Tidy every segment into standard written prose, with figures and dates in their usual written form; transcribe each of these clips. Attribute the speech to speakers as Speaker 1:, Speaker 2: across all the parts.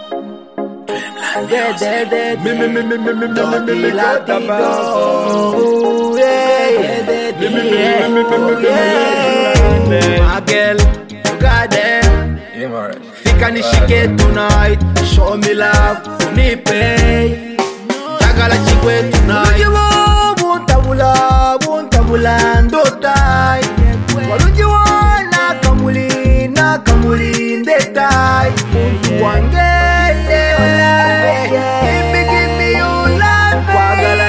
Speaker 1: My girl, you got them. Fika nishike tonight, show me love, unipe. Tagala chikwe tonight. Buntabula ndotai. Walujiwa na kamuli ndetai. Wangele, give me your love. Wagala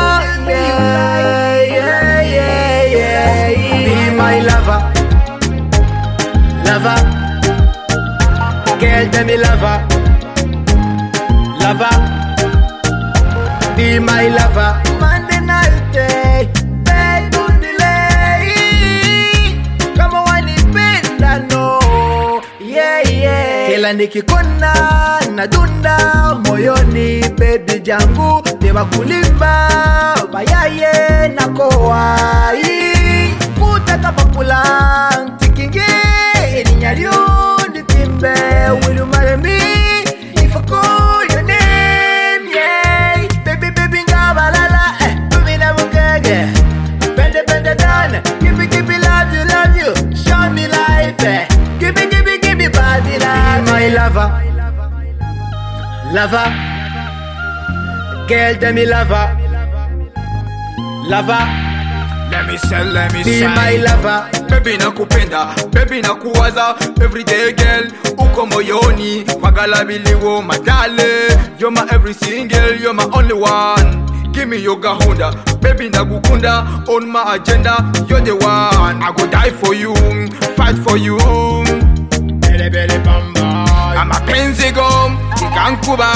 Speaker 1: be my lover, lover. Girl, tell me lover, lover. Be my lover. Monday night, bed to delay. Come on, when it's been, I know. Yeah, yeah. Kila nikikona nadunda moyoni, baby jangu deba kulimba bayaye nakowai kutaka papulang tikinge ininyariundi timbe. Will you marry me if I call your name? Yeah, baby ngabalala baby namukege bende done. Give me love you, show me life. Give me body life. Be my lover, lover. Girl, tell me lover, lover.
Speaker 2: Let me say.
Speaker 1: Be my lover.
Speaker 2: Baby nakupenda, baby nakuwaza. Everyday girl, uko moyoni. Wagala biliwo madale. You're my everything girl, you're my only one. Give me your gahunda, baby nagukunda. On my agenda, you're the one. I go die for you, fight for you. Bele bamba. I'm a penzigo, Kankuba.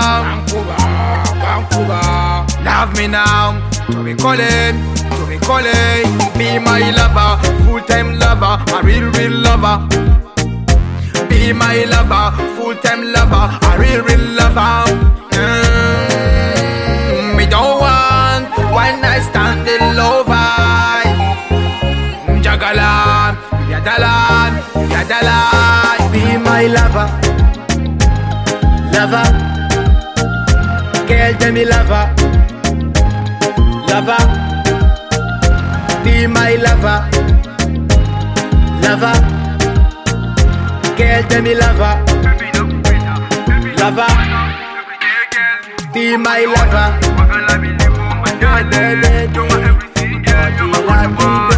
Speaker 2: Love me now, to be calling. Be my lover, full-time lover, a real lover. Be my lover, full-time lover, a real lover. Me don't want one night standing lover. Jagalan, yadalan.
Speaker 1: Be my lover, lover. Girl, tell me lover, lover. Be my lover, lover. Girl, tell me lover, lover. Be my lover.